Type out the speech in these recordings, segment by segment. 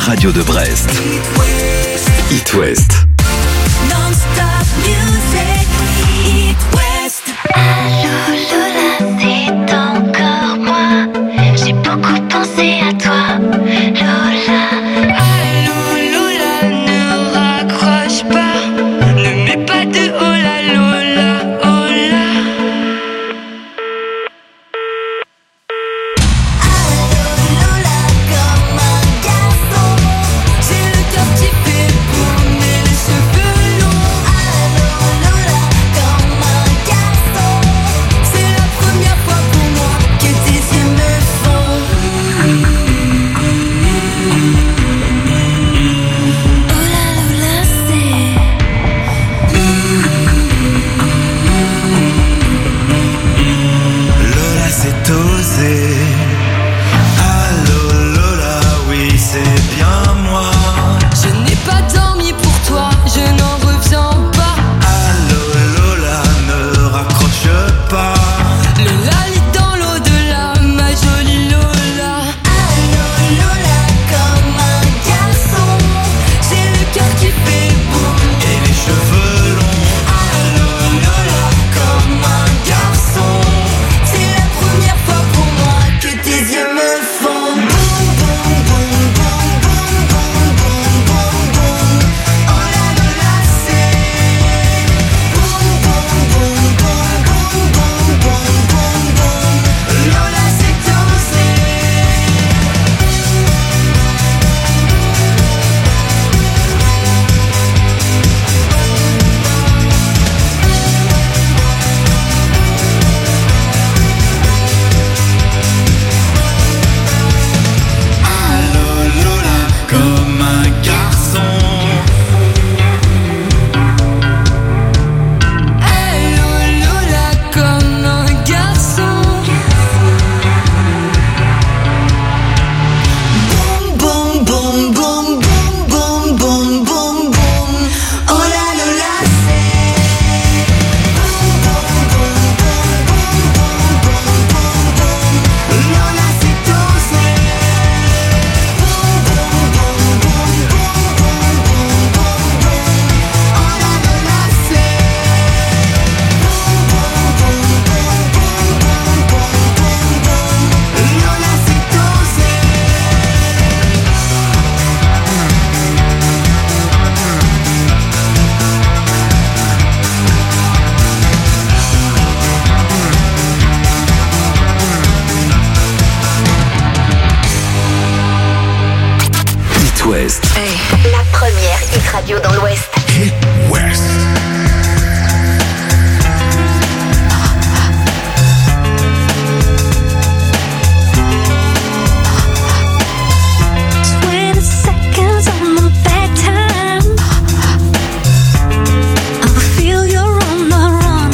radio de Brest. It West. Non-stop music. It West. Allô Lola, c'est encore moi. J'ai beaucoup pensé à toi, Lola. Allô Lola, ne raccroche pas. Ne mets pas de hola Lola, hola. Allô Lola, comme un garçon. J'ai le cœur qui fait boum et les cheveux longs. Allô Lola, comme un garçon. C'est la première fois pour moi que tes yeux me font. Hola Lola, c'est Lola, c'est osé. Allô Lola, oui c'est bien moi. je n'ai pas dormi pour toi, je n'en reviens pas. Allô Lola, ne raccroche pas. Lola lit dans l'au-delà, ma jolie Lola. Allô Lola, comme un garçon. J'ai le cœur qui fait boum. Et les cheveux longs. Allô Lola, comme un garçon. C'est la première fois pour moi que tes yeux me font boum boum boum boum boum boum boum boum boum. Oh la Lola, c'est boum boum boum boum boum boum boum boum boum. Lola, c'est osé. Allô Lola, comme un garçon. Allô Lola, comme un garçon. Boum boum boum boum boum boum boum boum. Oh la Lola, c'est boum boum boum boum boum boum boum boum boum. Lola, c'est osé. Boum boum boum boum boum boum boum boum boum. Oh la Lola, c'est boum boum boum boum boum boum boum boum boum. Lola, c'est osé. It West. La première hit radio dans l'Ouest. West. Seconds on the bedtime. I will feel you're on the run.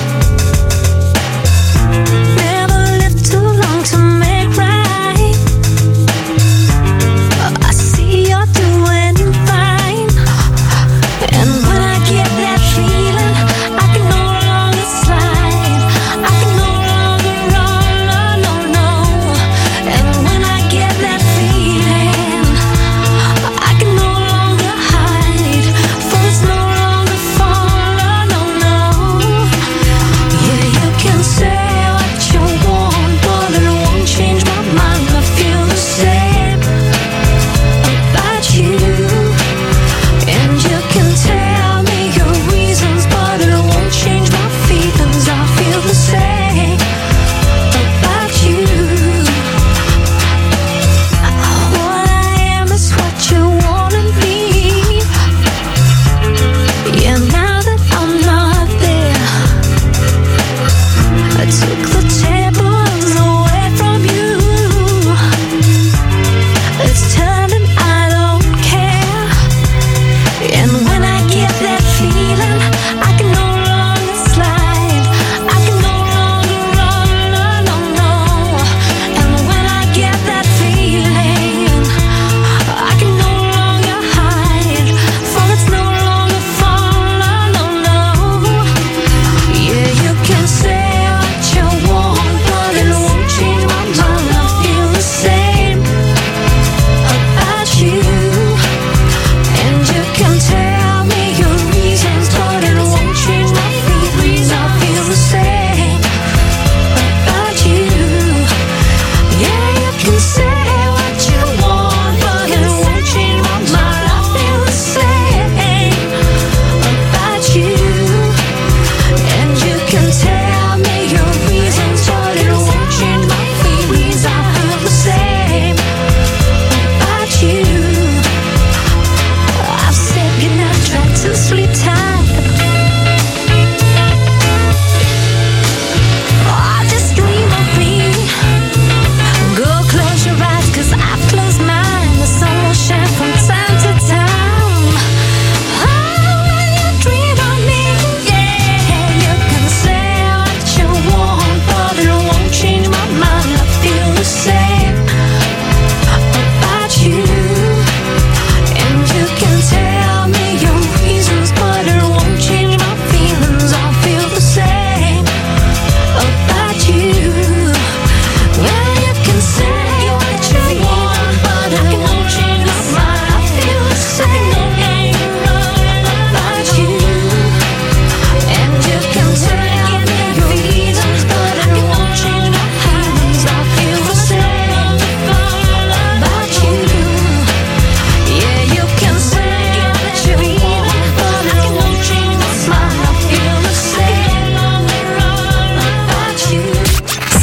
Never lived too long to make right. I see you're doing fine. And when I get there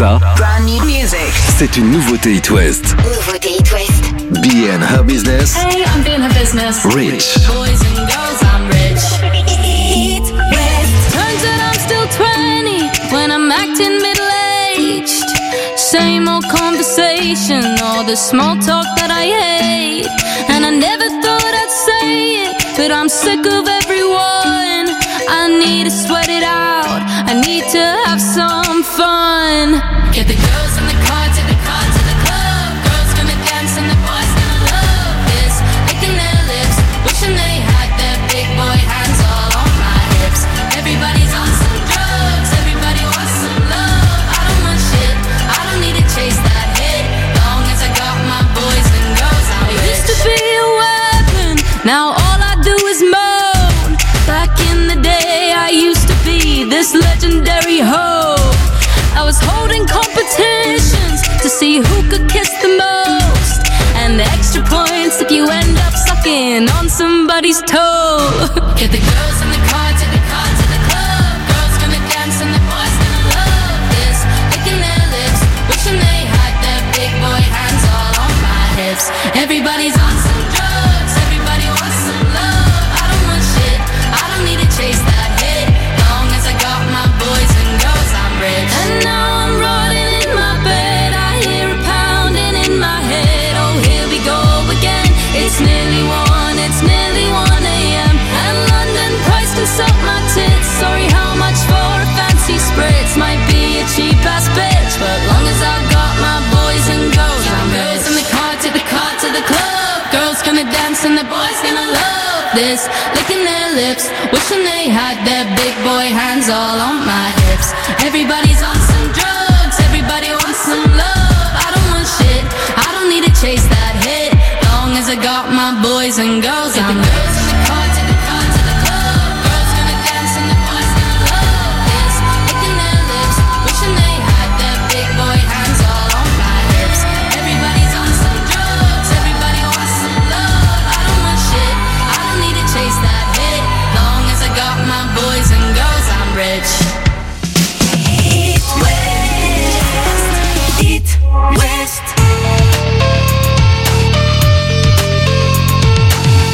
Ça, Brand new music. c'est une nouveauté It West. Nouveauté It West. Be and Her Business, Hey, I'm being her business. Rich. Boys and girls, I'm rich. It West. Turns out I'm still 20 when I'm acting middle-aged. Same old conversation, all the small talk that I hate. And I never thought I'd say it, but I'm sick of everyone. I need to sweat it out, I need to have some fun. Get the girls in the car to the club. Girls gonna dance and the boys gonna love this. Licking their lips, wishing they had their big boy hands all on my hips. Everybody's on some drugs, everybody wants some love. I don't want shit, I don't need to chase that hit. Long as I got my boys and girls, I'm I rich. used to be a weapon, now all I do is moan. Back in the day I used to be this legendary hoe. I was holding competitions to see who could kiss the most, and the extra points if you end up sucking on somebody's toe. Get the girls in the car to the club. Girls gonna dance and the boys gonna love this. Licking their lips, wishing they had their big boy hands all on my hips. Everybody's on some drugs, everybody wants some love. I don't want shit, I don't need to chase that hit. Long as I got my boys and girls, I'm rich. And now I'm rotting in my bed, I hear a pounding in my head. Oh, here we go again. It's nearly 1 a.m. And London price can suck my tits. Sorry, how much for a fancy spritz? Might be a cheap ass bitch, but long as I got my boys and girls, I'm Girls in rich. the car to the club. Girls gonna dance and the boys gonna love this. Licking their lips, wishing they had their big boy hands all on my hips. Everybody's on some drugs, everybody wants some love. I don't want shit, I don't need to chase that hit. Long as I got my boys and girls, I'm rich. Girls in the car to the club. Girls gonna dance and the boys gonna love this. Licking their lips, wishing they had their big boy hands all on my hips. Everybody's on some drugs, everybody wants some love. I don't want shit, I don't need to chase that hit. Long as I got my boys and girls, I'm rich. It West. It West.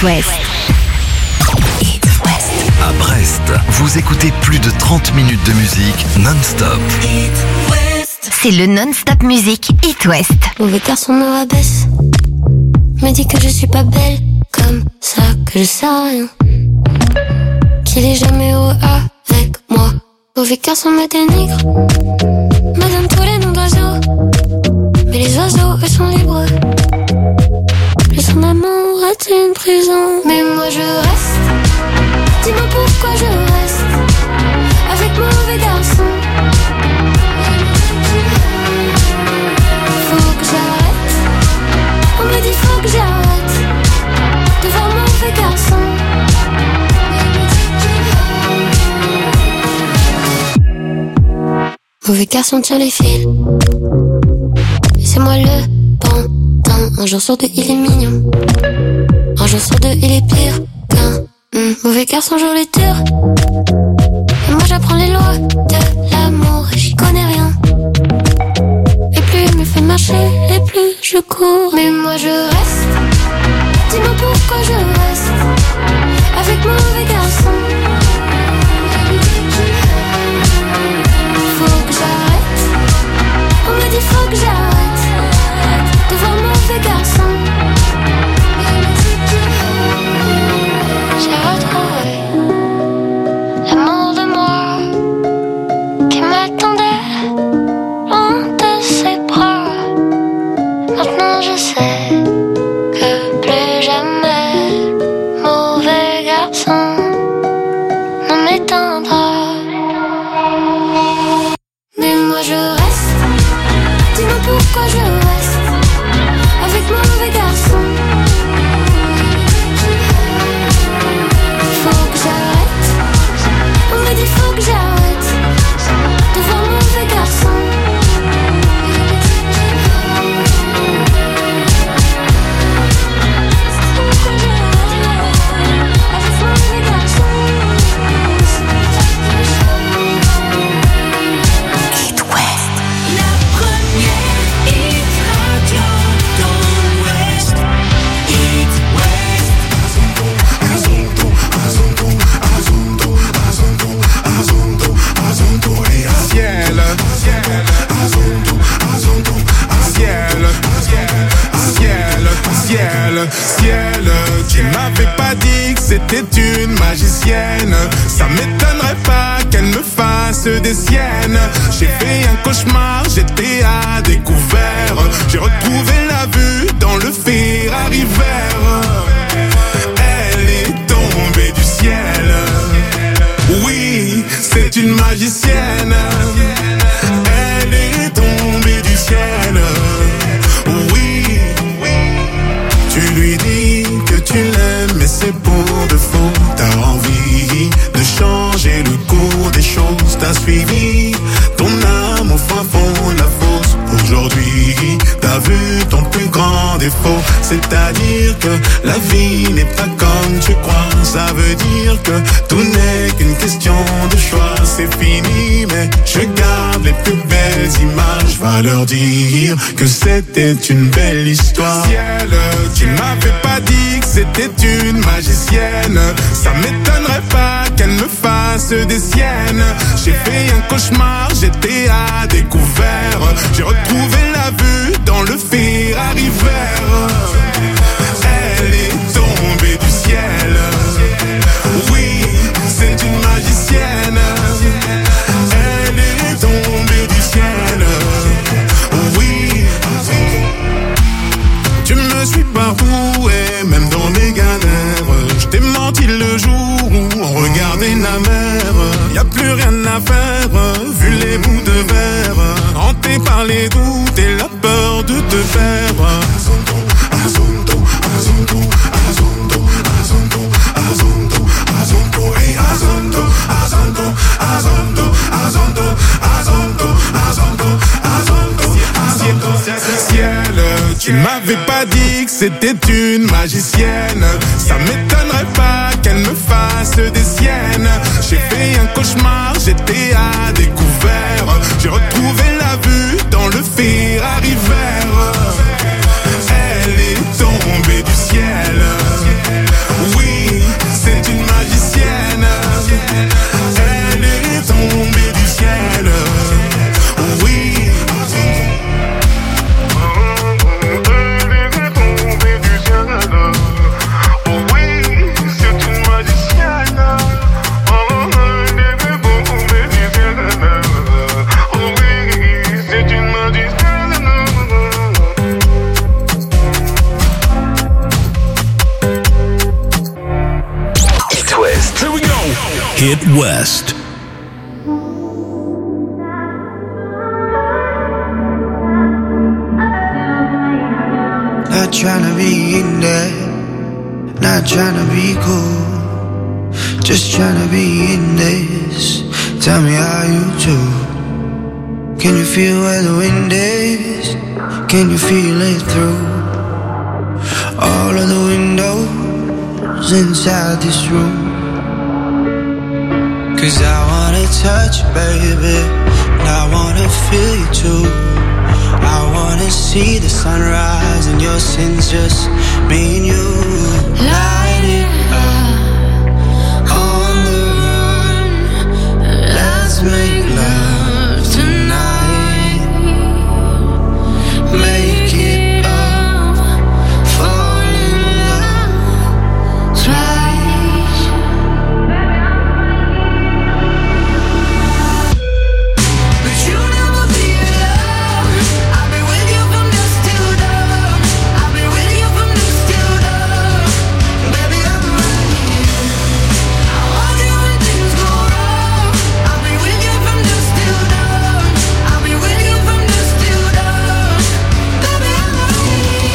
It West. It West. À Brest, vous écoutez plus de 30 minutes de musique non-stop. C'est le non-stop musique It West. Mauvais garçon me rabaisse, me dit que je suis pas belle, comme ça que je sais rien, qu'il est jamais heureux avec moi. Mauvais garçon me dénigre, me donne tous les noms d'oiseaux, mais les oiseaux eux sont libres. Le son d'amour est une prison, mais moi je reste. Dis-moi pourquoi je reste avec mauvais garçon. Faut que j'arrête, on me dit faut que j'arrête de voir mauvais garçon. Mauvais garçon tient les fils, et c'est moi le pantin. Un jour sur deux il est mignon, un jour sur deux il est pire qu'un mauvais garçon joue les tours. Et moi j'apprends les lois de l'amour et j'y connais rien. Et plus il me fait marcher, et plus je cours. Mais moi je reste, dis-moi pourquoi je reste avec mauvais garçon. Faut que j'arrête, on me dit faut que j'arrête de voir mauvais garçon. J'ai retrouvé l'amour de moi qui m'attendait loin de ses bras. Maintenant je sais que plus jamais mauvais garçon ne m'éteindra. Mais moi je reste, dis-moi pourquoi je reste avec mauvais garçon. Faut que j'arrête, on me dit faut que j'arrête de voir mauvais garçon. It West. La première hit radio dans l'Ouest. Hit West. Ciel, tu m'avais pas dit que c'était une magicienne. Ça m'étonnerait pas qu'elle me fasse des siennes. J'ai fait un cauchemar, j'étais à découvert. J'ai retrouvé la vue dans le Ferrari vert. Elle est tombée du ciel. Oui, c'est une magicienne. Elle est tombée du ciel. Oui, tu lui dis que tu l'aimes, mais c'est pour de faux. T'as envie de changer le cours des choses. T'as suivi ton âme au fin fond de la fosse. Aujourd'hui, t'as vu ton plus grand défaut. C'est-à-dire que la vie n'est pas comme tu crois. Ça veut dire que tout n'est qu'une question de choix. C'est fini, mais je garde les plus belles images. Va leur dire que c'était une belle histoire. Ciel, tu m'avais pas dit que c'était une magicienne. Ça m'étonnerait pas qu'elle me fasse des siennes. J'ai fait un cauchemar, j'étais à découvert. J'ai retrouvé la vue dans le Ferrari vert. Elle est tombée du ciel. Oui, c'est une magicienne. Elle est tombée du ciel. Oui, tu me suis partout et même dans mes galères. Je t'ai menti le jour où on regardait la mer. Y a plus rien à faire, vu les bouts de verre. Hanté par les doutes et la peur de te perdre. Azondo, azondo, azondo, azondo, azondo, azondo, hey azondo, azondo, azondo, azondo, azondo, azondo, azondo, azondo. Ciel, tu m'avais pas dit que c'était une magicienne. Ça m'étonnerait pas qu'elle me fasse des siennes. J'ai fait un cauchemar, j'étais à découvert. J'ai retrouvé la vue dans le Ferrari vert. Elle est tombée du ciel. Hit West. Not tryna be in there, not tryna be cool, just tryna be in this. Tell me how you do. Can you feel where the wind is? Can you feel it through all of the windows inside this room? 'Cause I wanna touch you, baby, and I wanna feel you too. I wanna see the sunrise and your sins, just me and you. Light it up on the run. Let's make love tonight. Make it up, fall in love twice. But you never be alone. I'll be with you from dusk till dawn. I'll be with you from dusk till dawn. Baby, I'm right here. I want you when things go wrong. I'll be with you from dusk till dawn. I'll be with you from dusk till dawn. Baby, I'm right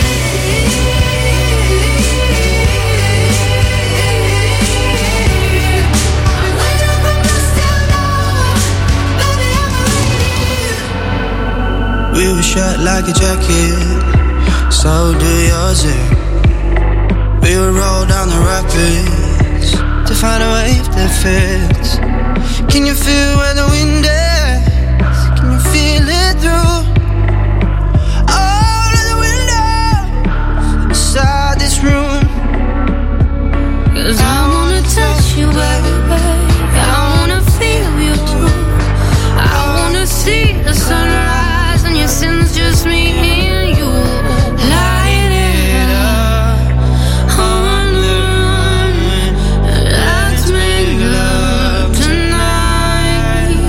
here. I'll be with you from dusk till dawn. Baby, I'm right here. We were shut like a jacket, so do yours. We would roll down the rapids to find a wave that fits. Can you feel where the wind is? Can you feel it through all of the windows inside this room? 'Cause I wanna touch you, baby. I wanna feel you too. I wanna see the sunrise and your sins, just me and you. Light it up on the run. Let's make love tonight.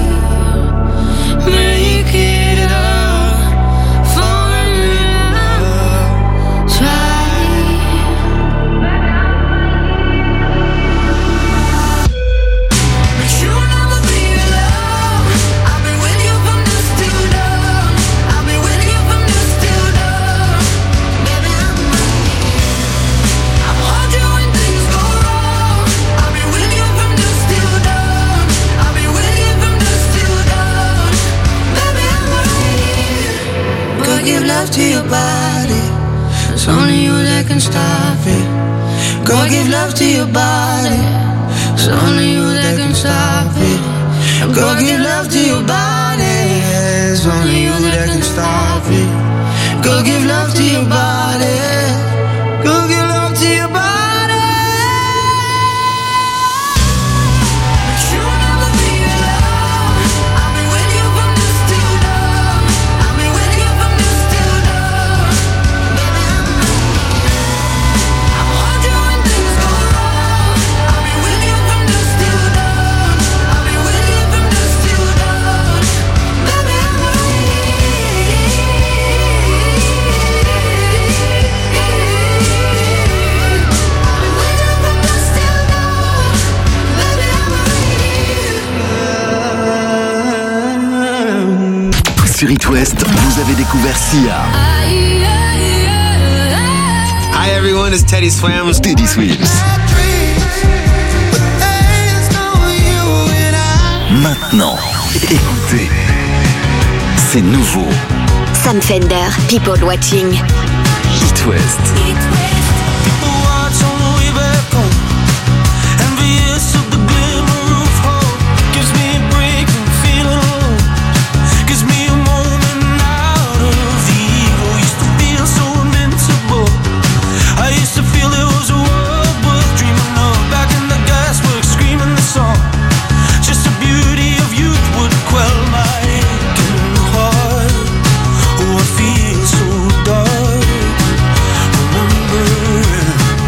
Make it up, fall in love twice. But you never be alone. I'll be with you from dusk till dawn. I'll be with you from dusk till dawn. Baby, I'm right here. I want you when things go wrong. I'll be with you from dusk till dawn. I'll be with you from dusk till dawn. Baby, I'm right here. Go give love to your body. It's only you that can stop it. Go give love to your body. It's only you that can stop it. Go give love to your body. It's only you that can stop it. Go give love to your body. Go give love to your body. But you never be alone. I'll be with you from dusk till dawn. I'll be with you from dusk till dawn. Baby, I'm right here. I want you when things go wrong. I'll be with you from dusk till dawn. I'll be with you from dusk till dawn. Baby, I'm right here. Sur It West, vous avez découvert Sia, Hi everyone, it's Teddy Swims. Teddy Swims. Maintenant, écoutez, c'est nouveau. Sam Fender, People Watching. It West. Feel so dark. Remember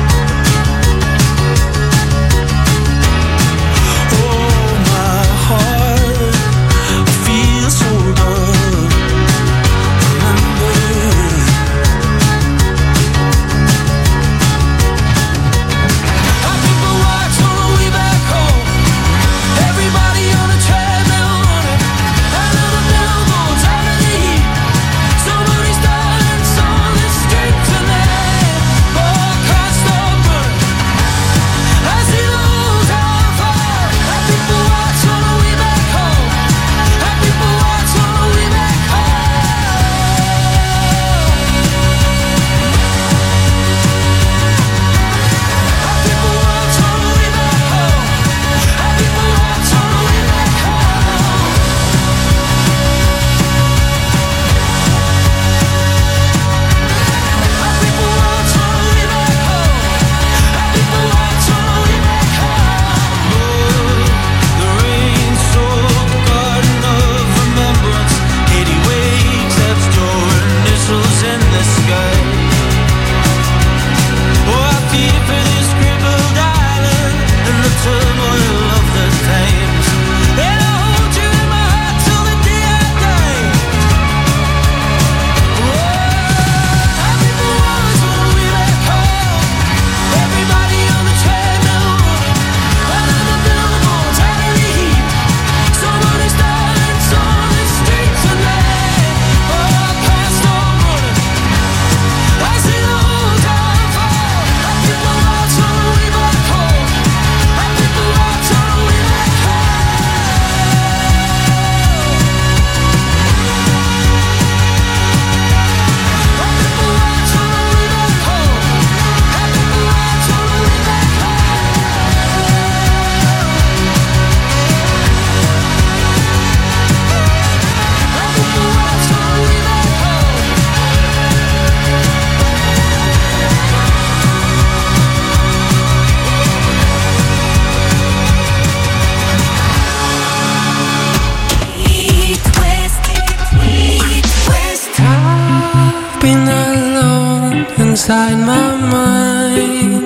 inside my mind.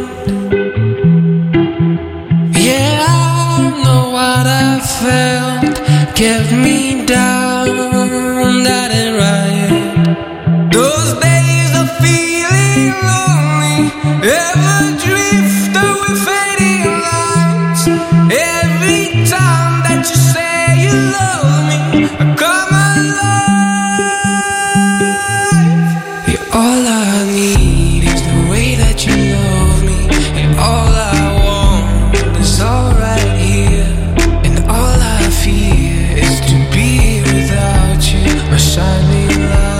Yeah, I know what I felt kept me down, that ain't right. Those days of feeling lonely, ever drift away fading lines. Every time that you say you love me, I come alive. Yeah, all I need is the way that you love me, and all I want is all right here, and all I fear is to be without you, my shining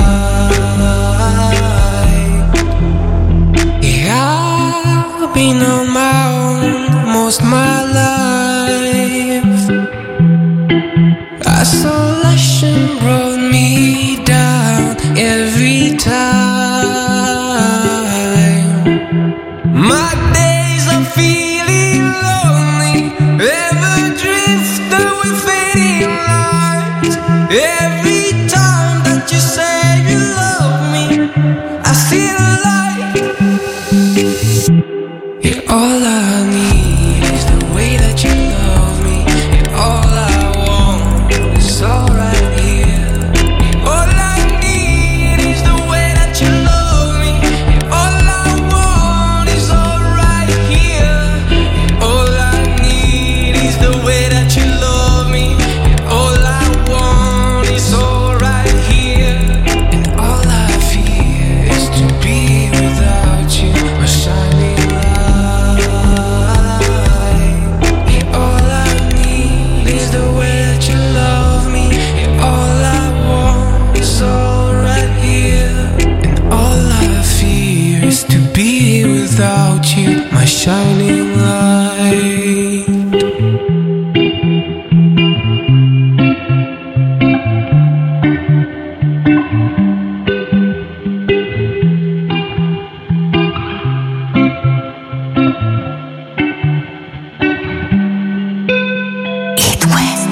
light. Yeah, I've been on my own most my life. Isolation brought me down every time. My days of feeling lonely, ever drift away fading lights. Every time that you say you love me, I see the light. Yeah, all I need is the way that you love me, and all I want is all right here. All I need is the way that you love me, and all I want is all right here. All I need is the way that you love me, and all I want is all right here. And all I fear is to be without you, my shining light. Yeah, all I need is the way that you love me, and all I want is all right here. And all I fear is to be without you, my shining light. It West.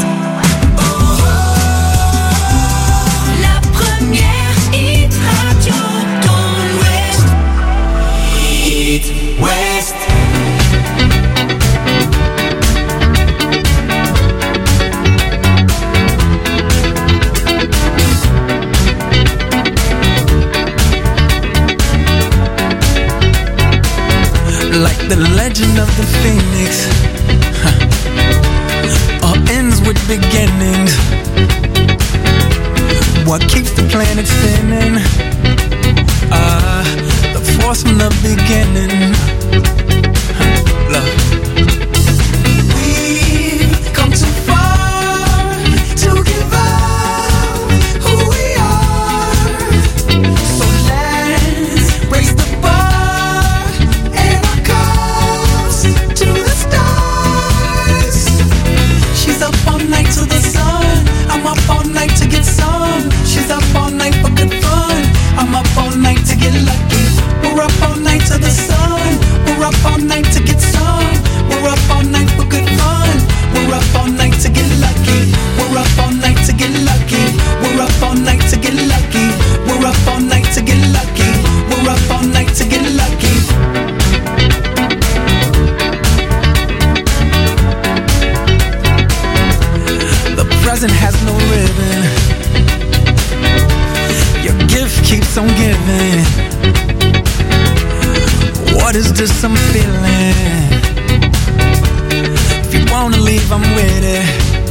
La première hit radio dans l'Ouest. It West. Like the legend of the phoenix, all ends with beginnings. What keeps the planet spinning? The force from the beginning. Look. We've come too far to give up who we are. So let's raise the bar and our cups to the stars. She's up all night to the sun. I'm up all night to get some. She's up all night for good fun. I'm up all night to get lucky. We're up all night to the sun. We're up all night to get some. We're up all night for good fun. We're up all night to get lucky. We're up all night to get lucky. We're up all night to get lucky. We're up all night to get lucky. We're up all night to get lucky. The present has no ribbon. Your gift keeps on giving. What is this I'm feeling? If you wanna leave, I'm with it.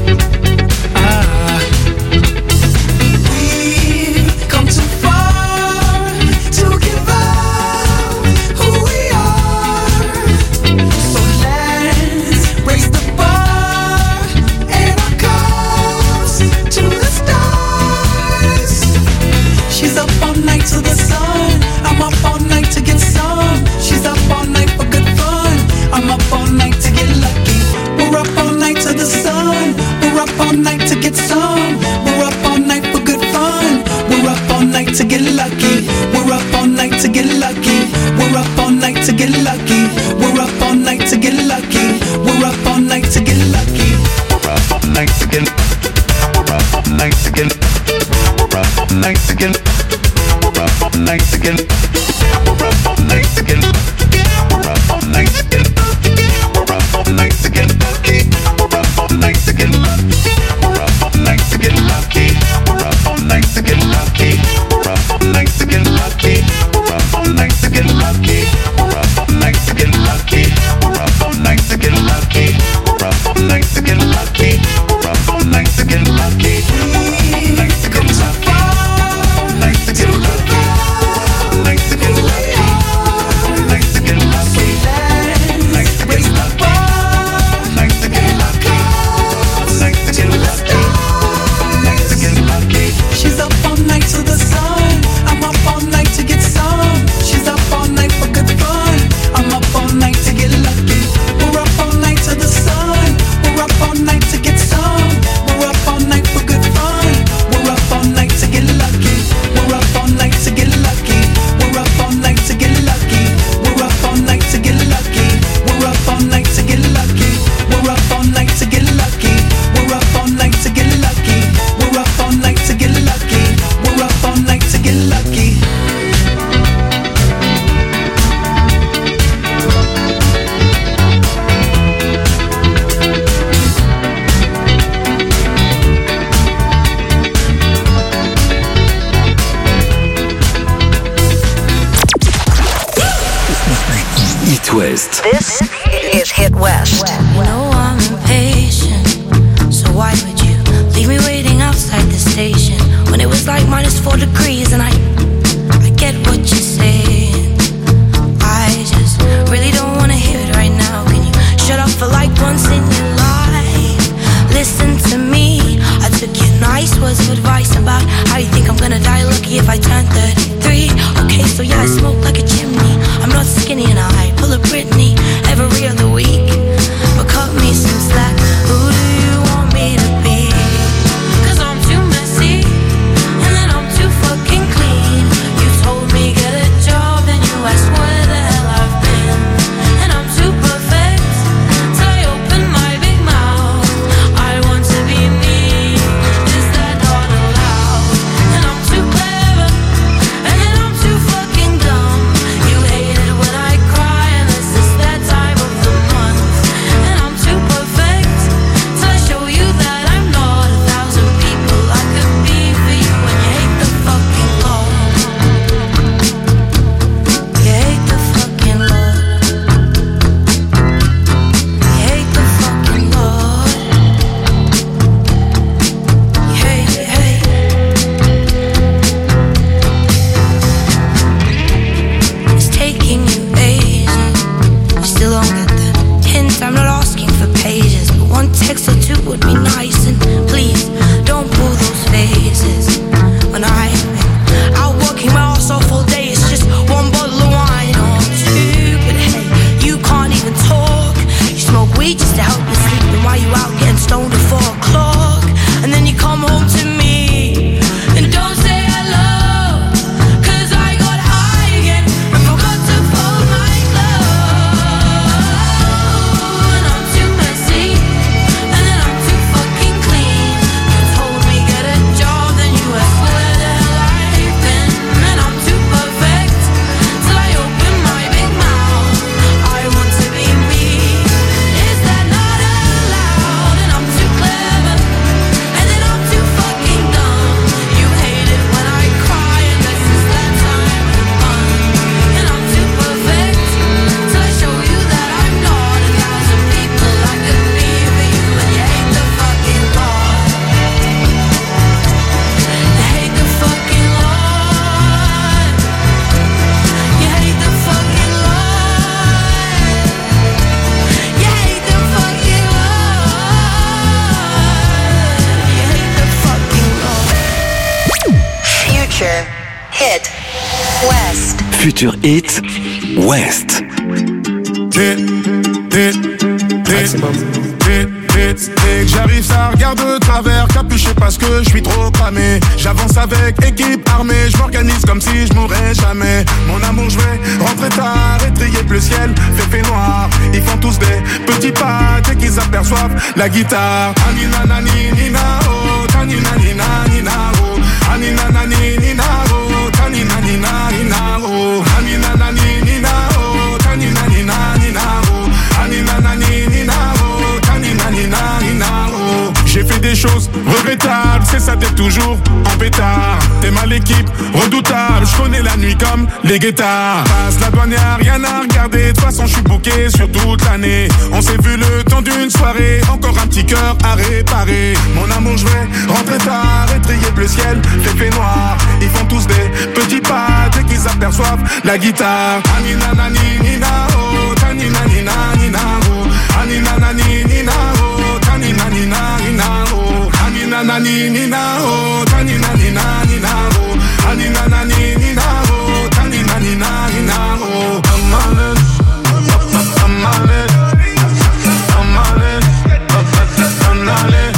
We've come too far to give up who we are. So let's raise the bar and our cups to the stars. She's up all night to the sun. I'm up all night to get some. She's up all night for good fun. I'm up all night to get lucky. We're up all night to the sun. We're up all night to get some. We're up all night for good fun. We're up all night to get lucky. We're up all night to get lucky. We're up all night to get lucky. We're up all night to get lucky. We're up all night to get lucky. We're up all night to get. We're up all night to get. We're up all night to get. We're We're up all night to get. We're up all night to get. We're up all night to get. We're up all night to get lucky. We're up all night to get lucky. We're up all night to get lucky. We're up all night to get lucky. We're up all night to get lucky. We're up all night to get lucky. We're up all night to get lucky. We're up all night to get lucky. We're up all night to get lucky. We're up all night to get lucky. Night to get lucky. Night to get lucky. Night to get lucky. Night to get lucky. Night to get lucky. Night to get lucky. Night to get lucky. Night to get lucky. She's up all night to the sun. I'm up all night to get some. She's up all night for good fun. I'm up all night to get lucky. We're up all night to the sun. We're up all night to get some. We're up all night for good fun. We're up all night to get lucky. We're up all night to get lucky. We're up all night to get lucky. We're up all night to get lucky. We're up all night to get lucky. We're up all night to get lucky. We're up all night to get lucky. We're up all night to get lucky. We're up all night to get lucky. It West. This is Hit West. You know I'm impatient, so why would you leave me waiting outside the station when it was like -4 degrees? And I get what you're saying. I just really don't wanna hear it right now. Can you shut up for like once in your life? Listen to me. I took your nice words of advice about how you think I'm gonna die lucky if I turn 33. Okay, so yeah, I smoke like a chimney. I'm not skinny and I pull a Britney every other week. But cut me some slack. Who do you want me to be? 'Cause I'm too messy and then I'm too fucking clean. You told me get a job, then you asked where the hell I've been. And I'm too perfect till I open my big mouth. I want to be me. Is that not allowed? And I'm too clever and then I'm too fucking dumb. You hate it when I cry and this is that time of the month. And I'm too perfect till I show you that I'm not 1,000 people I could be for you. And you hate the fucking law. You hate the fucking law. You hate the fucking law. You hate, you hate. It's taking you ages. You still don't get the hint. I'm not asking for pages, but one text or two would be nice. And please don't pull those phases. When I'm out working my ass off all day, it's just one bottle of wine or two. But hey, you can't even talk. You smoke weed just to help you sleep. And while you out getting stoned at 4 o'clock, and then you come home to me and don't say hello. 'Cause I got high again and forgot to fold my clothes. And I'm too messy and then I'm too fucking clean. You told me get a job, then you asked where the hell I've been. And I'm too perfect till I open my big mouth. I want to be me. Is that not allowed? And I'm too clever and then I'm too fucking dumb. You hate it when I cry and this is that time of the month. And I'm too perfect till I show you that I'm not 1,000 people I could be for you. And you hate the fucking law. You hate the fucking law. You hate the fucking law. You hate the fucking law. You hate the fucking law. Future Hit West. Future Hit West. J'arrive, ça regarde de travers, capuché parce que je suis trop cramé. J'avance avec équipe armée, je m'organise comme si je mourrais jamais. Mon amour, je vais rentrer tard, étrier plus ciel, fait noir. Ils font tous des petits pas dès qu'ils aperçoivent la guitare. Anina nani nina oh, tanina nina nina oh, anina nani nina oh, tanina nina. t'es toujours en pétard. T'es mal l'équipe, redoutable. Je connais la nuit comme les guettards. Passe la douane, y'a rien à regarder. De toute façon, je suis booké sur toute l'année. On s'est vu le temps d'une soirée. Encore un petit cœur à réparer. Mon amour, je vais rentrer tard. Étrier bleu ciel, fait noir. Ils font tous des petits pas dès qu'ils aperçoivent la guitare. Anina nani nina oh, tanina nina nina oh. Anina nani nina oh, tanina nina nina oh. Anina nani nina oh, tanina nina nina oh. Anina nani nina oh, tanina nina nina oh. I'm on it, I'm on it, I'm on it, I'm on it.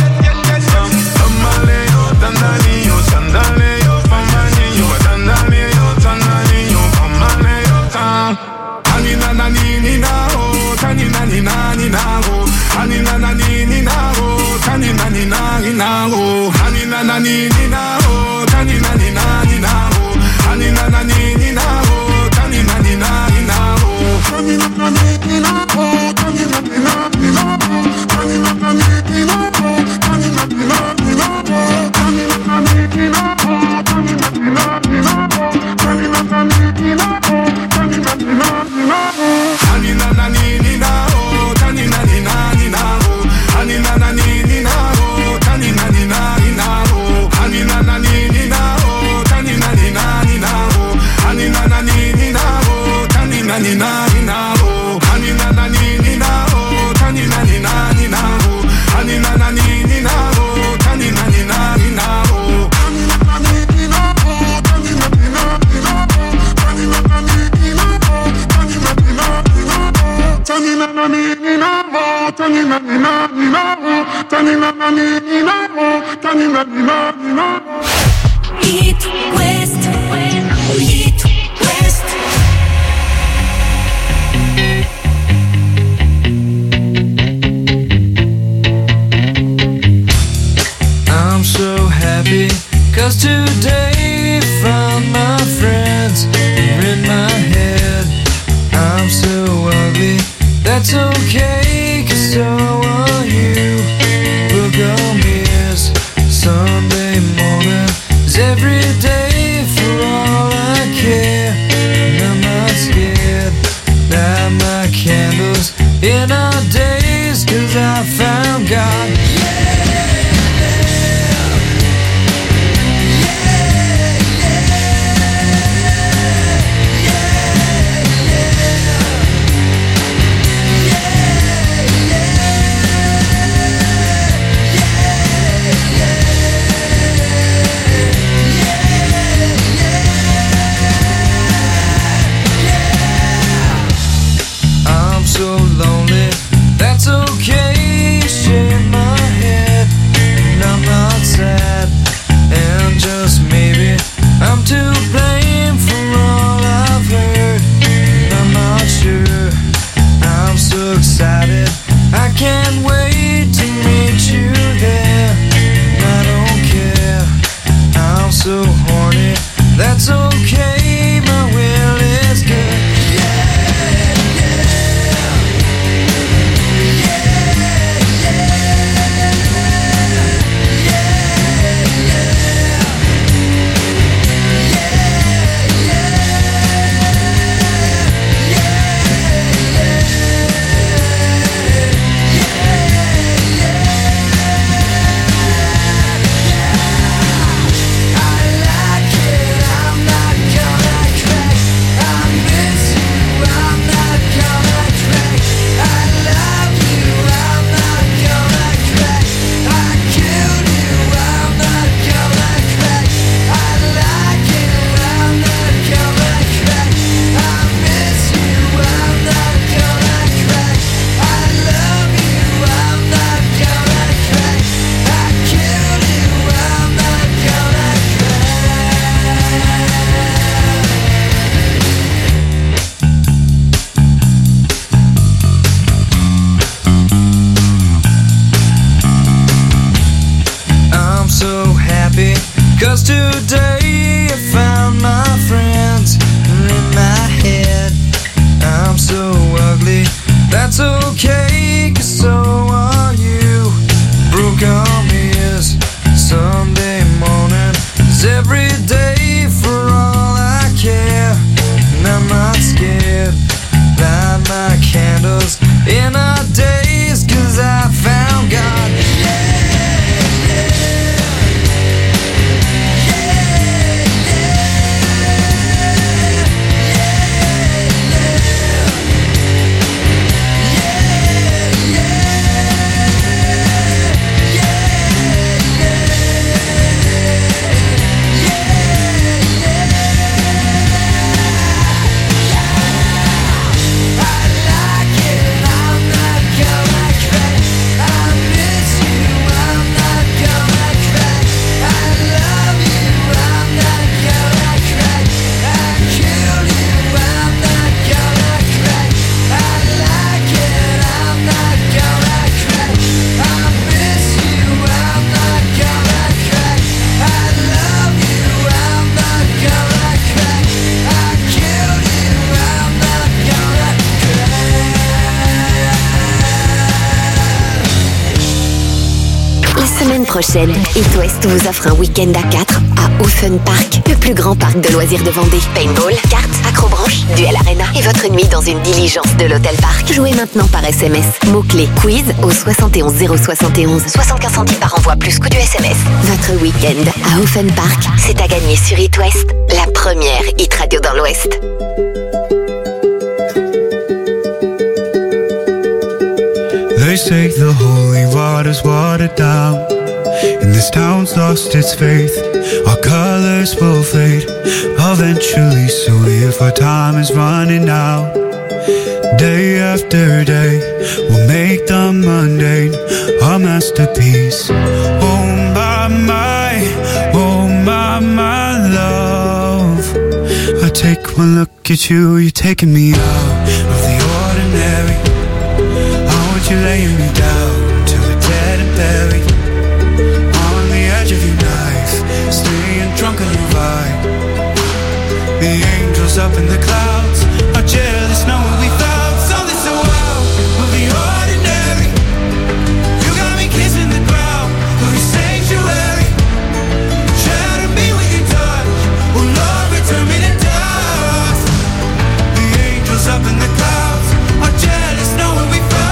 Anina nani nina oh, tanina nina nina oh. Anina nani nina oh, tanina nina nina oh. Anina nani nina oh, tanina nina nina oh. Anina nani nina oh, tanina nina nina oh. Anina nani nina oh, tanina nina nina oh. Anina nani nina oh, tanina nina nina oh. Anina nani nina oh, tanina nina nina oh. Anina nani nina oh, tanina nina nina oh. Anina nani nina oh, tanina nina nina oh. Anina nani nina oh, tanina nina nina oh. Anina nani nina oh, tanina nina nina oh. Anina nani nina oh, tanina nina nina oh. Anina nani nina oh, tanina nina nina oh. Anina nani nina oh, tanina nina nina oh. Anina nani nina oh, tanina nina nina oh. Anina nani nina oh, tanina nina nina oh. Tanina nani nina oh, tanina nina nina oh. Tanina nani nina oh, tanina nina nina oh. Hit West, Hit West. I'm so happy, cause today found my friends are in my head. I'm so ugly, that's okay, cause so are you. Book on mirrors, Sunday morning is every day for all I care. And I'm not scared, light my candles in our days, cause I found God. I'm so lonely, that's okay, shake my head, and I'm not sad, and just maybe I'm to blame for all I've heard, and I'm not sure, I'm so excited, I can't wait to meet you there, and I don't care, I'm so horny, that's okay, my will is good. Cause today I found my friends are in my head. I'm so ugly, that's okay, cause so are you. Broke arm is Sunday 'Cause every day for all I care, and I'm not scared. Light my candles in our days, 'cause I found God. Prochaine, It West vous offre un week-end à 4 à Offen Park, le plus grand parc de loisirs de Vendée. Paintball, cartes, acrobranche, duel arena et votre nuit dans une diligence de l'Hôtel Parc. Jouez maintenant par SMS. Mots-clés quiz au 71 071. 75 centimes par envoi plus coût du SMS. Votre week-end à Offen Park, c'est à gagner sur It West, la première hit radio dans l'Ouest. They say the holy water's watered down, and this town's lost its faith. Our colors will fade eventually, so if our time is running out, day after day we'll make the mundane our masterpiece. Oh my love, I take one look at you, you're taking me out of the ordinary. You're laying me down till we're dead and buried on the edge of your knife, staying drunk on your vibe. The angels up in the clouds are jealous knowing we found something so out of the ordinary. You got me kissing the ground of your sanctuary. Shatter me with your touch, oh Lord, return me to dust. The angels up in the clouds are jealous knowing we found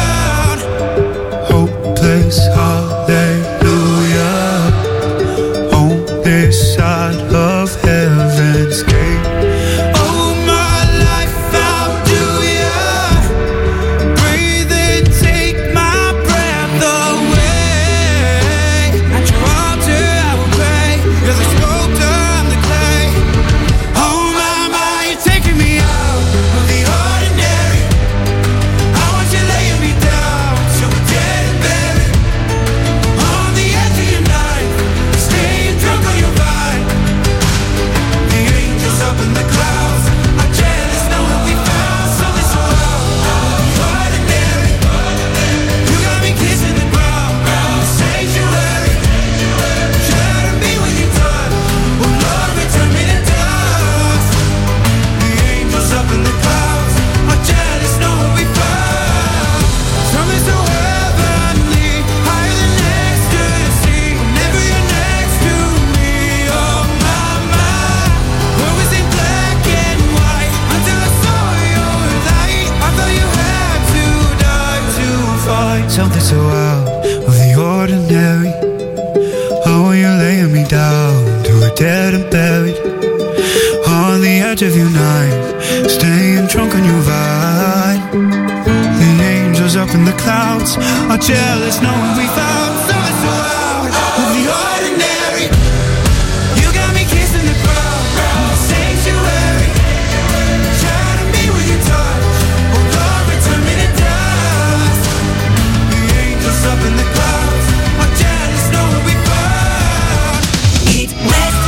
hopeless hallelujah on this side of heaven's gate. Oh my life, how do ya breathe and take my breath away? At your altar I will pray, you're the sculptor, I'm the clay. Oh my, you're taking me out of the ordinary. I want you laying me down so we're dead and buried on the edge of your knife, staying drunk on your vine. The angels up in the clouds are jealous knowing we found something so out of the ordinary. You got me kissing the ground, sanctuary. Shatter me with your touch, oh Lord, return me to dust. The angels up in the clouds are jealous knowing we found something so heavenly, higher than ecstasy. Whenever you're next to me, oh my, where was it black and white until I saw your light? I thought you had to die to fight something so out of the ordinary. Oh, you're laying me down to a dead and buried on the edge of your knife, staying drunk on your vine. The angels up in the clouds are jealous knowing we found something so out of the ordinary. You got me kissing the ground, sanctuary. Shatter me with your touch, oh Lord, return me to dust. The angels up in the clouds are jealous knowing we found It West,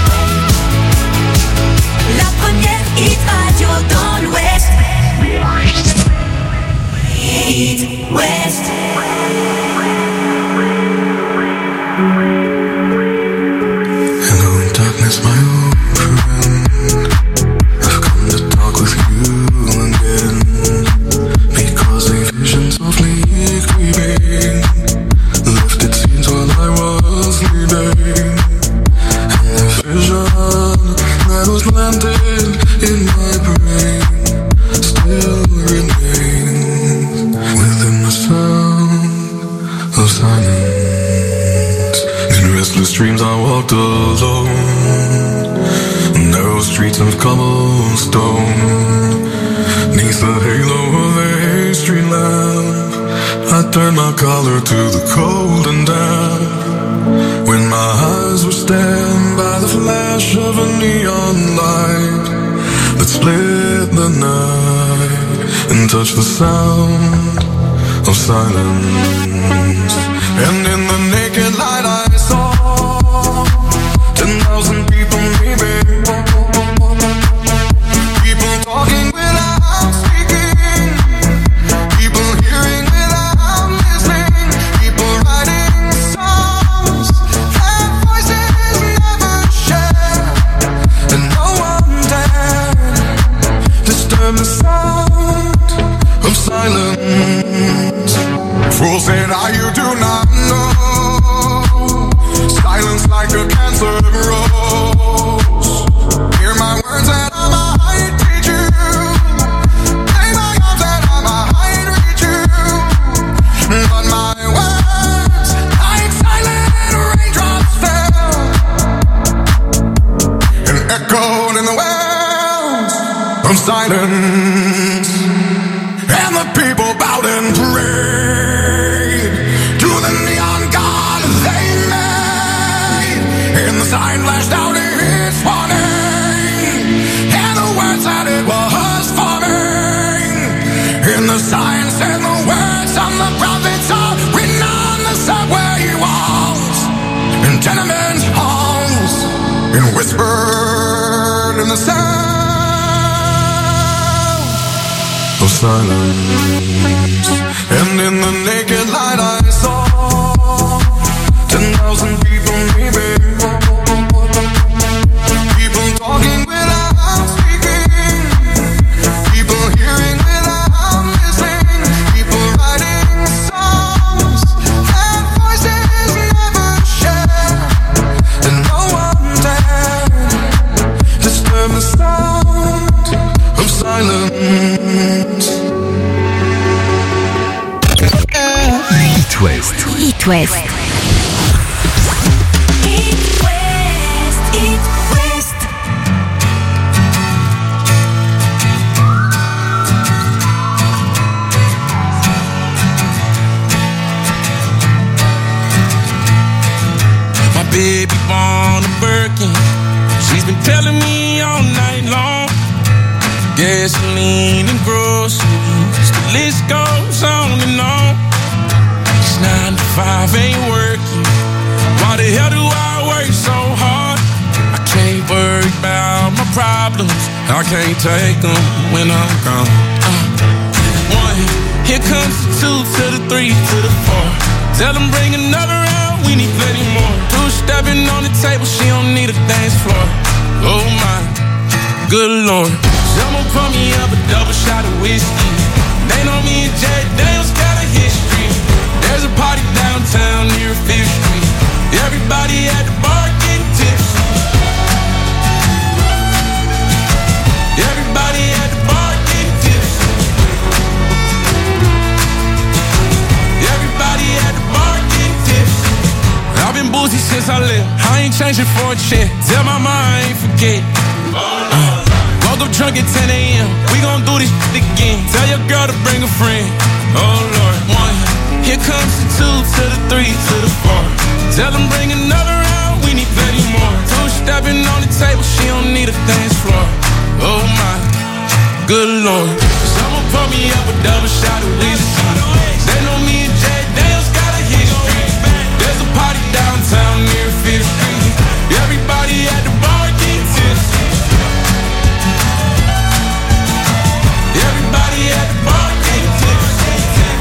la première hit radio dans l'Ouest. It West. streets of cobblestone. Neath the halo of a street lamp, I turned my collar to the cold and damp. When my eyes were stabbed by the flash of a neon light that split the night and touched the sound of silence. And in the naked light I saw 10,000 people maybe, people talking without speaking, people hearing without listening, people writing songs that voices never share, and no one dared disturb the sound of silence. Fools said, you do not know. Silence like a cancer grows. Hear my words and I might teach you. Play my arms and I might reach you. But my words, like silent raindrops, fell and echoed in the wells of silence. And the people bowed and prayed to the neon god they made. And the sign flashed out its warning, and the words that it was forming. And the sign said the words on the prophets are written on the subway walls, in tenement halls, and whispered in the sound of silence. And in the naked light I saw 10,000 people maybe, people talking without speaking, people hearing without listening, people writing songs that voices never share, and no one dared disturb the sound of silence. It West. It West. My baby born a Birkin. She's been telling me all night long. Gasoline and groceries, the list goes on and on. 9 to 5 ain't working. Why the hell do I work so hard? I can't worry about my problems. I can't take them when I'm gone. 1, here comes the 2 to the 3 to the 4. Tell them bring another round, we need plenty more. 2 stepping on the table, she don't need a dance floor. Oh my, good Lord. Someone pour me up a double shot of whiskey. They know me and Jay Daniels got a history. There's a party downtown near 5th Street. Everybody at the bar getting tipsy. Everybody at the bar getting tipsy. Everybody at the bar getting tipsy. I've been boozy since I left. I ain't changing for a check. Tell my mom I ain't forget. Woke up drunk at 10 a.m. We gon' do this shit again. Tell your girl to bring a friend. Oh Lord. 1, here comes the 2 to the 3 to the 4. Tell them bring another round, we need plenty more. 2 stepping on the table, she don't need a dance floor. Oh my, good Lord. Someone pour me up a double shot of whiskey. They know me and Jay Daniels got a history. There's a party downtown near 5th Street. Everybody at the bar getting tipsy. Everybody at the bar getting tipsy.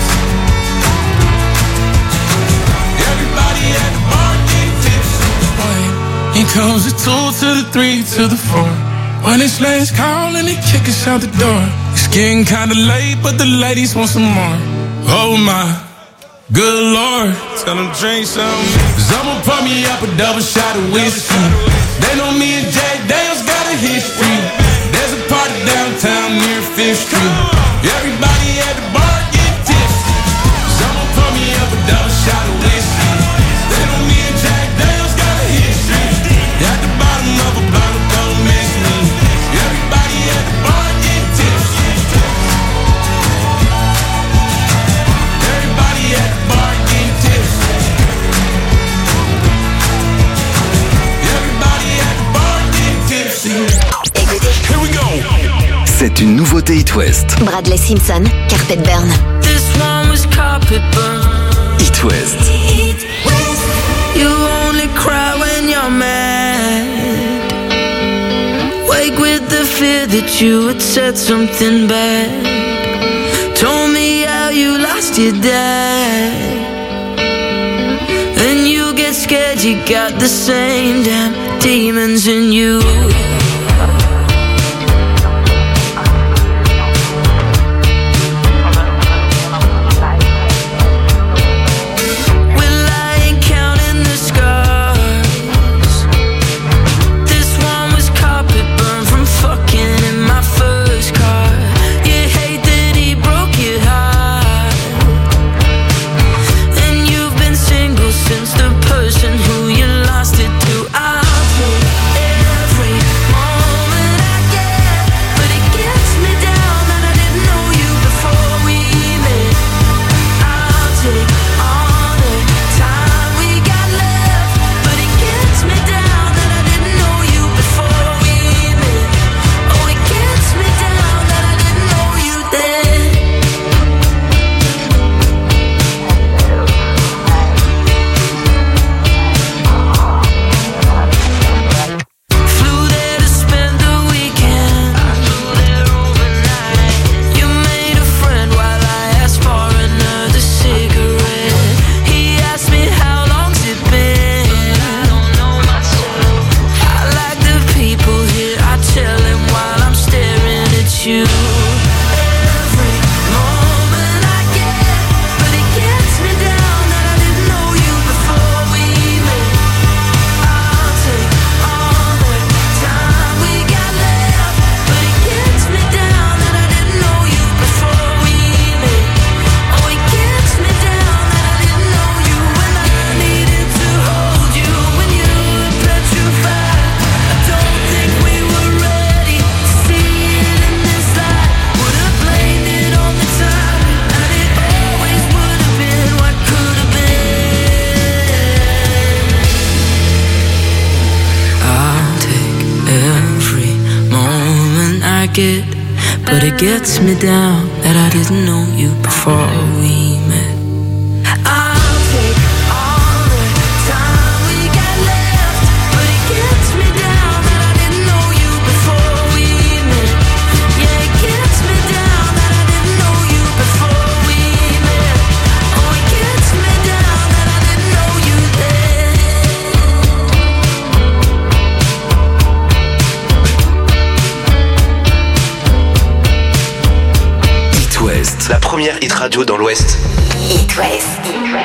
Everybody at the bar getting tipsy. Here comes the 2 to the 3 to the 4. When it's last call and they kick us out the door. It's getting kinda late, but the ladies want some more. Oh my, good Lord. Tell them drink some. Someone pour me up a double shot of whiskey. They know me and Jay Daniels got a history. There's a party downtown near 5th Street. Everybody at the bar getting tipsy. Someone pour me up a double shot of whiskey. They know me and Jack Daniels got a history. At the bottom of a bottle, don't miss me. C'est une nouveauté It West. Bradley Simpson, Carpet Burn. This one was carpet burn. It West. You only cry when you're mad. Wake with the fear that you had said something bad. Told me how you lost your dad. And you get scared, you got the same damn demons in you. But it gets me down that I didn't know you before we met. I'll take all the time we got left, but it gets me down that I didn't know you before we met. Yeah, it gets me down that I didn't know you before we met. Oh, it gets me down that I didn't know you West. La première hit radio dans l'Ouest. It West.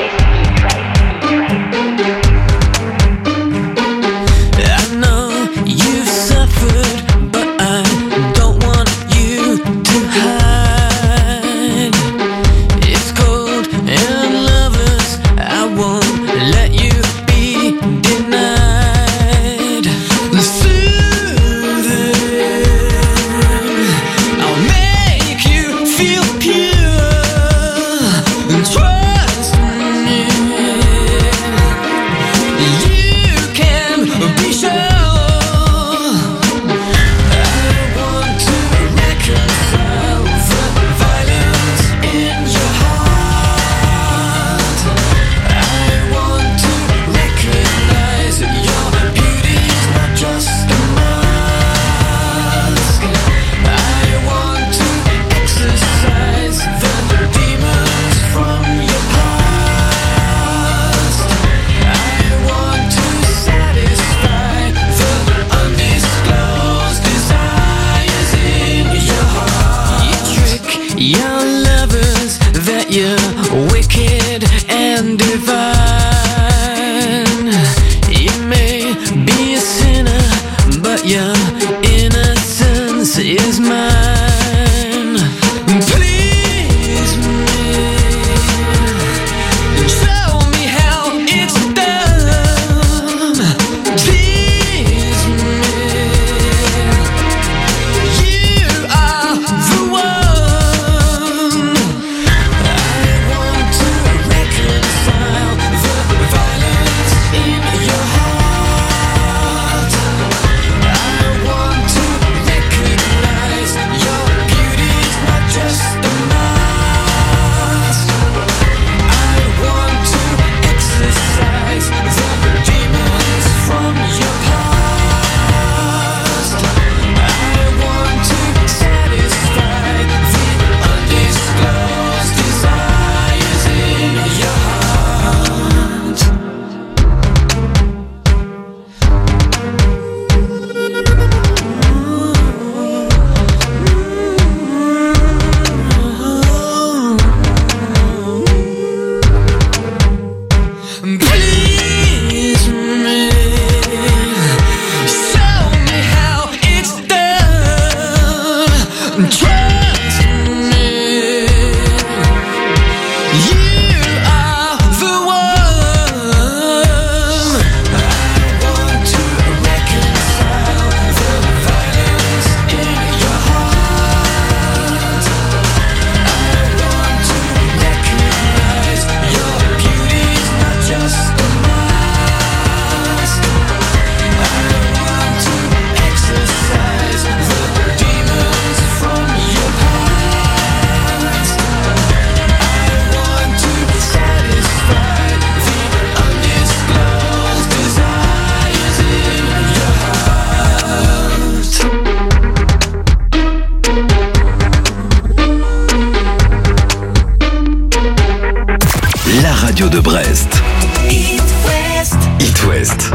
I know you've suffered, but I don't want you to hide. It's cold and lovers, I won't let you be denied. Soothing, I'll make you feel pure. Trust me, you can be sure. I want to reconcile the violence in your heart. I want to recognize your beauty's not just a mask. I want to exorcise the demons from your past. I want to satisfy the undisclosed desires in your heart. You trick your lovers that you're wicked and divine. You may be a sinner, but your innocence is mine. Please me, show me how it's done. Tease me, you are the one. I want to reconcile the violence in your heart. I want Brest. It West. It West.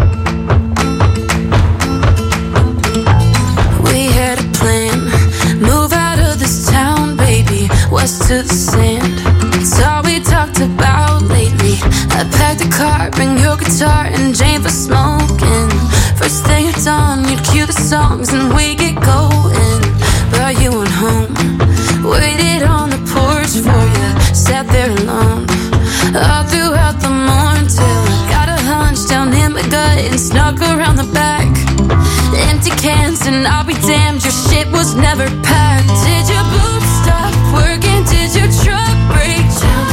We had a plan, move out of this town, baby, west to the sand. It's all we talked about lately. I packed a car, bring your guitar and Jane for smoking. First thing at dawn, you'd cue the songs and we get going. But you went home, waited on the porch for you, sat there alone all throughout the morning till I got a hunch down in my gut and snuck around the back. Empty cans and I'll be damned, your shit was never packed. Did your boots stop working? Did your truck break down?